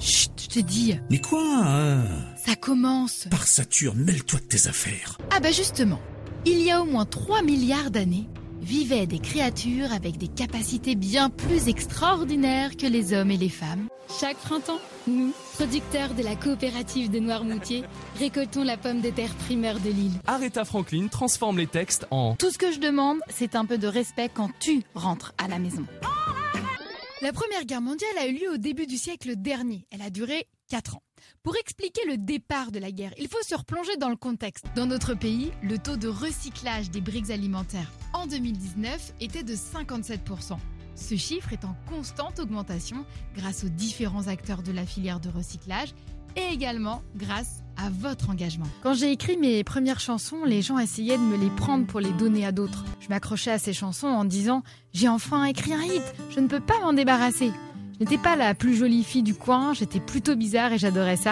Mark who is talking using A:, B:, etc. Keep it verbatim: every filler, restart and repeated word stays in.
A: Chut, je te dis.
B: Mais quoi hein
A: Ça commence.
B: Par Saturne, mêle-toi de tes affaires.
A: Ah bah justement, il y a au moins trois milliards d'années, vivaient des créatures avec des capacités bien plus extraordinaires que les hommes et les femmes.
C: Chaque printemps, nous, producteurs de la coopérative de Noirmoutier, récoltons la pomme de terre primeur de l'île.
D: Aretha Franklin transforme les textes en...
A: Tout ce que je demande, c'est un peu de respect quand tu rentres à la maison. La Première Guerre mondiale a eu lieu au début du siècle dernier. Elle a duré quatre ans. Pour expliquer le départ de la guerre, il faut se replonger dans le contexte. Dans notre pays, le taux de recyclage des briques alimentaires en deux mille dix-neuf était de cinquante-sept pour cent. Ce chiffre est en constante augmentation grâce aux différents acteurs de la filière de recyclage et également grâce à votre engagement. Quand j'ai écrit mes premières chansons, les gens essayaient de me les prendre pour les donner à d'autres. Je m'accrochais à ces chansons en disant « J'ai enfin écrit un hit, je ne peux pas m'en débarrasser ». Je n'étais pas la plus jolie fille du coin, j'étais plutôt bizarre et j'adorais ça.